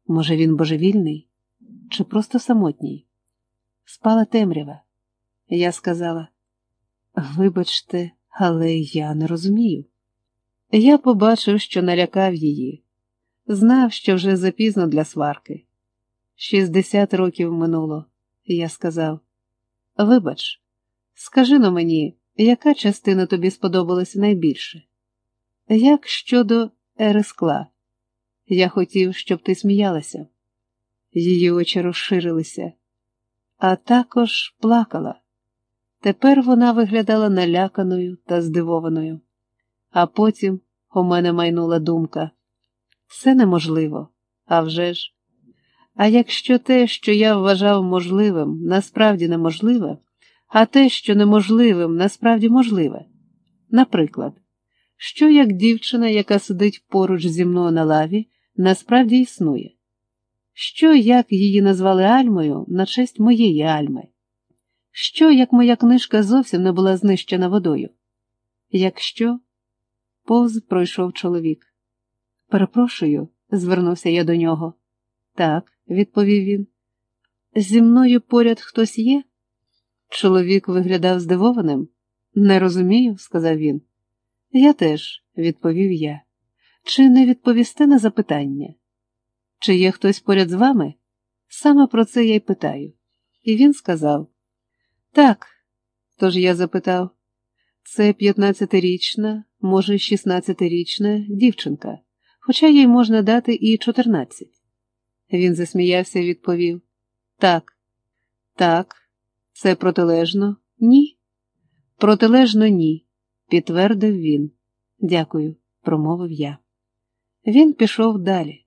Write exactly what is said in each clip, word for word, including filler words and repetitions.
Може, він божевільний? Чи просто самотній? Спала темрява. Я сказала: «Вибачте, але я не розумію». Я побачив, що налякав її. Знав, що вже запізно для сварки. Шістдесят років минуло. Я сказав: «Вибач, скажи-но мені, яка частина тобі сподобалася найбільше? Як щодо ери скла? Я хотів, щоб ти сміялася». Її очі розширилися, а також плакала. Тепер вона виглядала наляканою та здивованою. А потім у мене майнула думка: це неможливо, а вже ж. А якщо те, що я вважав можливим, насправді неможливе, а те, що неможливим, насправді можливе? Наприклад, що як дівчина, яка сидить поруч зі мною на лаві, насправді існує? Що як її назвали Альмою на честь моєї Альми? Що як моя книжка зовсім не була знищена водою? Якщо... Повз пройшов чоловік. «Перепрошую», – звернувся я до нього. «Так», – відповів він. «Зі мною поряд хтось є?» Чоловік виглядав здивованим. «Не розумію», – сказав він. «Я теж», – відповів я. «Чи не відповісте на запитання? Чи є хтось поряд з вами? Саме про це я й питаю». І він сказав: «Так». Тож я запитав: «Це п'ятнадцятирічна, може, шістнадцятирічна дівчинка, хоча їй можна дати і чотирнадцять». Він засміявся і відповів: «Так». «Так. Це протилежно? Ні». «Протилежно ні», – підтвердив він. «Дякую», – промовив я. Він пішов далі.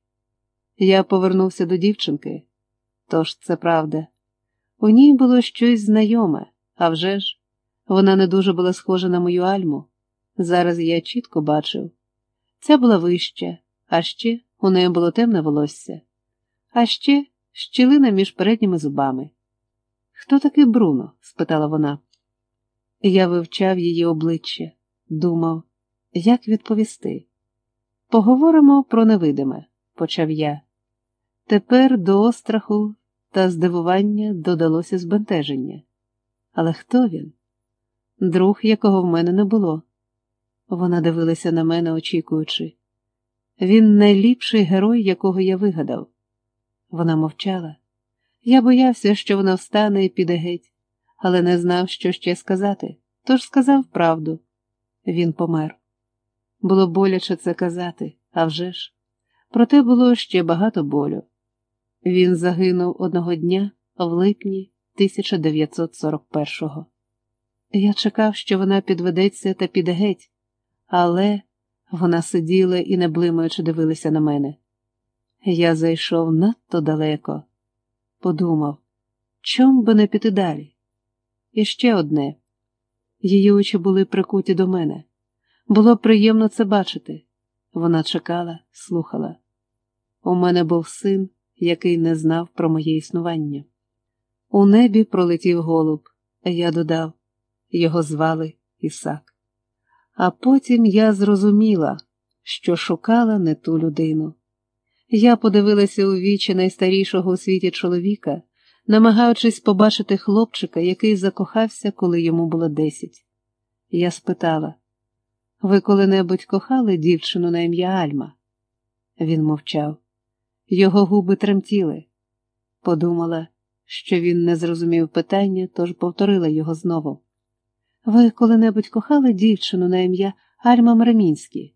Я повернувся до дівчинки. Тож це правда. У ній було щось знайоме, а вже ж, вона не дуже була схожа на мою Альму. Зараз я чітко бачив. Ця була вища, а ще у неї було темне волосся. А ще щілина між передніми зубами. «Хто такий Бруно?» – спитала вона. Я вивчав її обличчя, думав, як відповісти. «Поговоримо про невидиме», – почав я. Тепер до остраху та здивування додалося збентеження. Але хто він? Друг, якого в мене не було. Вона дивилася на мене, очікуючи. Він найліпший герой, якого я вигадав. Вона мовчала. Я боявся, що вона встане і піде геть, але не знав, що ще сказати, тож сказав правду. Він помер. Було боляче це казати, а вже ж. Проте було ще багато болю. Він загинув одного дня в липні тисяча дев'ятсот сорок першого. Я чекав, що вона підведеться та піде геть, але вона сиділа і, не блимаючи, дивилася на мене. Я зайшов надто далеко. Подумав, чом би не піти далі? І ще одне. Її очі були прикуті до мене. Було приємно це бачити. Вона чекала, слухала. У мене був син, який не знав про моє існування. У небі пролетів голуб. Я додав, його звали Ісак. А потім я зрозуміла, що шукала не ту людину. Я подивилася у вічі найстарішого у світі чоловіка, намагаючись побачити хлопчика, який закохався, коли йому було десять. Я спитала: «Ви коли-небудь кохали дівчину на ім'я Альма?» Він мовчав. Його губи тремтіли. Подумала, що він не зрозумів питання, тож повторила його знову. «Ви коли-небудь кохали дівчину на ім'я Альма Мремінський?»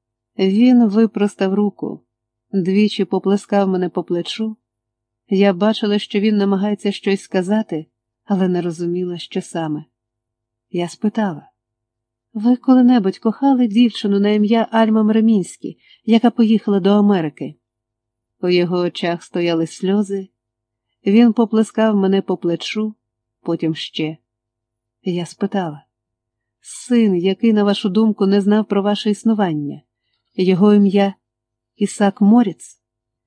Він випростав руку, двічі поплескав мене по плечу. Я бачила, що він намагається щось сказати, але не розуміла, що саме. Я спитала: «Ви коли-небудь кохали дівчину на ім'я Альма Мремінський, яка поїхала до Америки?» У його очах стояли сльози. Він поплескав мене по плечу, потім ще. Я спитала: «Син, який, на вашу думку, не знав про ваше існування, його ім'я Ісак Моріц?»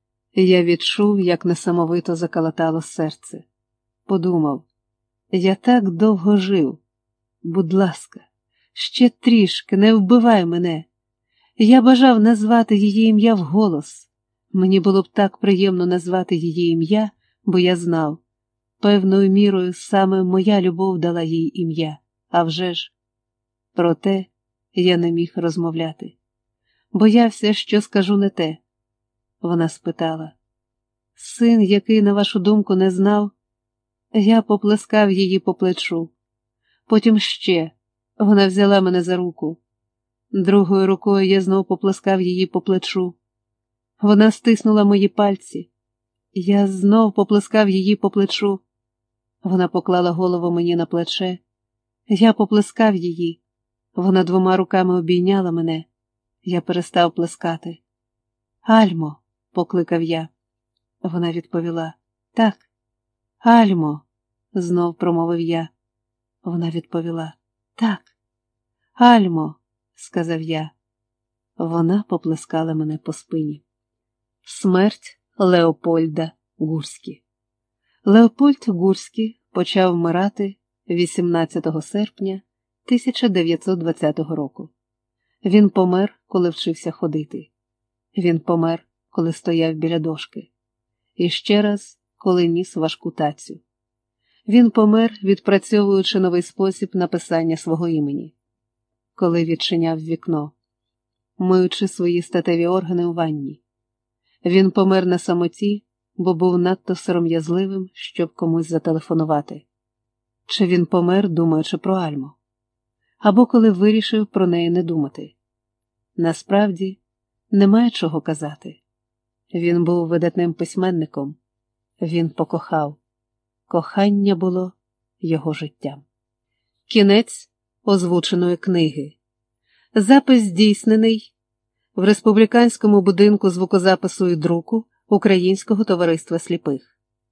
Я відчув, як несамовито заколотало серце. Подумав: я так довго жив. Будь ласка, ще трішки, не вбивай мене. Я бажав назвати її ім'я вголос. Мені було б так приємно назвати її ім'я, бо я знав, певною мірою саме моя любов дала їй ім'я, а вже ж. Проте я не міг розмовляти. Боявся, що скажу не те. Вона спитала: «Син, який, на вашу думку, не знав?» Я поплескав її по плечу. Потім ще. Вона взяла мене за руку. Другою рукою я знов поплескав її по плечу. Вона стиснула мої пальці. Я знов поплескав її по плечу. Вона поклала голову мені на плече. Я поплескав її. Вона двома руками обійняла мене. Я перестав плескати. «Альмо», – покликав я. Вона відповіла: «Так». «Альмо», – знов промовив я. Вона відповіла: «Так». «Альмо», – сказав я. Вона поплескала мене по спині. Смерть Леопольда Гурські. Леопольд Гурський почав вмирати вісімнадцятого серпня тисяча дев'ятсот двадцятого року. Він помер, коли вчився ходити. Він помер, коли стояв біля дошки. І ще раз, коли ніс важку тацю. Він помер, відпрацьовуючи новий спосіб написання свого імені. Коли відчиняв вікно, миючи свої статеві органи у ванні. Він помер на самоті, бо був надто сором'язливим, щоб комусь зателефонувати. Чи він помер, думаючи про Альму? Або коли вирішив про неї не думати. Насправді, немає чого казати. Він був видатним письменником. Він покохав. Кохання було його життям. Кінець озвученої книги. Запис здійснений в Республіканському будинку звукозапису і друку Українського товариства сліпих.